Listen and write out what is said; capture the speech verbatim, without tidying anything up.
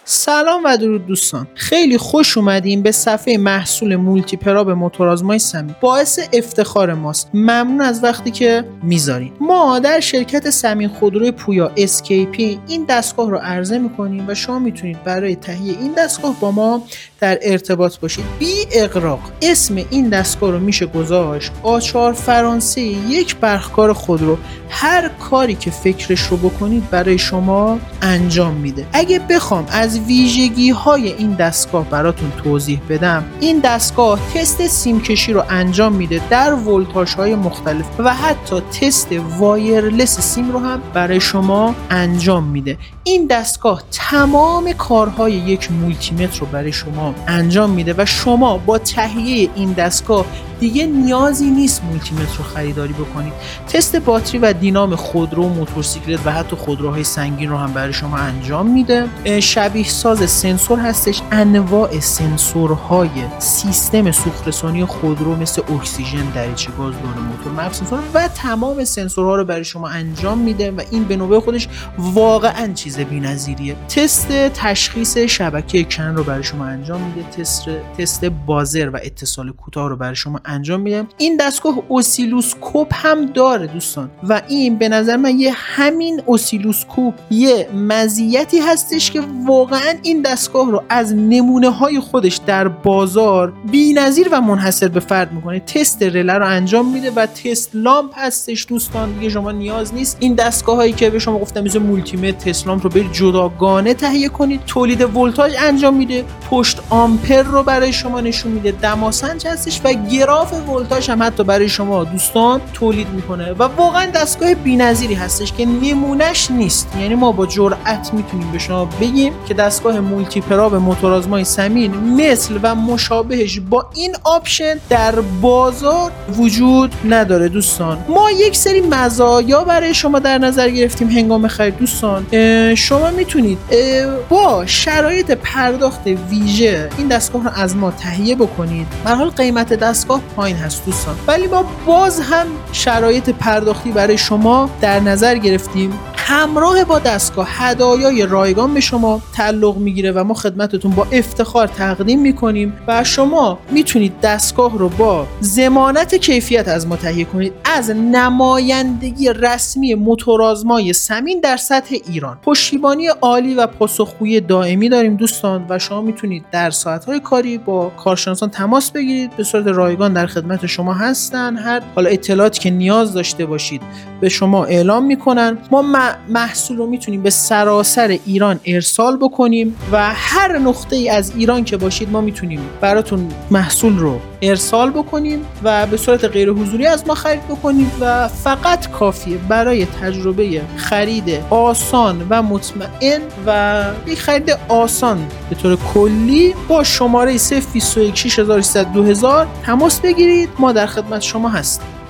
سلام و درود دوستان، خیلی خوش اومدیم به صفحه محصول مولتی پرا به موتورآزمای سمین. باعث افتخار ماست. ممنون از وقتی که میذارین. ما در شرکت سمین خودروی پویا اس کی پی این دستگاه رو عرضه میکنیم و شما میتونید برای تهیه این دستگاه با ما در ارتباط باشید. بی اغراق اسم این دستگاه رو میشه گذاشت آچار فرانسه یک برقکار خودرو. هر کاری که فکرش رو بکنید برای شما انجام میده. اگه بخوام از ویژگی های این دستگاه براتون توضیح بدم، این دستگاه تست سیم کشی رو انجام میده در ولتاژ های مختلف و حتی تست وایرلس سیم رو هم برای شما انجام میده. این دستگاه تمام کارهای یک مولتی متر رو برای شما انجام میده و شما با تهیه این دستگاه دیگه نیازی نیست مولتی متر رو خریداری بکنید. تست باتری و دینام خودرو، موتورسیکلت و حتی خودروهای سنگین رو هم برای شما انجام میده. شبیه ساز سنسور هستش. انواع سنسورهای سیستم سوخت‌رسانی خودرو مثل اکسیژن، دریچه گاز، دور موتور، مپ سنسور و تمام سنسورها رو برای شما انجام میده و این به نوبه خودش واقعا چیز بی‌نظیریه. تست تشخیص شبکه کن رو برای شما انجام میده. تست تست بازر و اتصال کوتاه رو برای شما انجام میده. این دستگاه اسیلوسکوپ هم داره دوستان و این به نظر من یه همین اسیلوسکوپ یه مزیتی هستش که واقعا این دستگاه رو از نمونه های خودش در بازار بی‌نظیر و منحصر به فرد میکنه. تست رله رو انجام میده و تست لامپ هستش دوستان. دیگه شما نیاز نیست این دستگاه هایی که به شما گفتم مثل مولتی متر، تست لامپ رو برید جداگانه تهیه کنید. تولید ولتاژ انجام میده. پشت آمپر رو برای شما نشون میده. دماسنج هستش و گراف ولتاژ هم حتی برای شما دوستان تولید میکنه و واقعا دستگاه بی‌نظیری هستش که نمونهش نیست. یعنی ما با جرأت میتونیم به شما بگیم که دستگاه مولتی پرا به موتورآزمای سمین مثل و مشابهش با این آپشن در بازار وجود نداره دوستان. ما یک سری مزایا برای شما در نظر گرفتیم هنگام خرید دوستان. شما میتونید با شرایط پرداخت ویژه این دستگاه رو از ما تهیه بکنید. به هر حال قیمت دستگاه پایین هست دوستان، ولی ما باز هم شرایط پرداختی برای شما در نظر گرفتیم. همراه با دستگاه هدایای رایگان به شما تعلق میگیره و ما خدمتتون با افتخار تقدیم میکنیم و شما میتونید دستگاه رو با ضمانت کیفیت از ما تهیه کنید از نمایندگی رسمی موتورآزمای سمین در سطح ایران. پشتیبانی عالی و پاسخگویی دائمی داریم دوستان و شما میتونید در ساعت‌های کاری با کارشناسان تماس بگیرید. به صورت رایگان در خدمت شما هستن. هر حالا اطلاعاتی که نیاز داشته باشید به شما اعلام میکنن. ما محصول رو میتونیم به سراسر ایران ارسال بکنیم و هر نقطه ای از ایران که باشید ما میتونیم براتون محصول رو ارسال بکنیم و به صورت غیر حضوری از ما خرید بکنید و فقط کافیه برای تجربه خرید آسان و مطمئن و یک خرید آسان به طور کلی با شماره صفر بیست و یک شش هزار و سیصد دو هزار تماس بگیرید. ما در خدمت شما هستیم.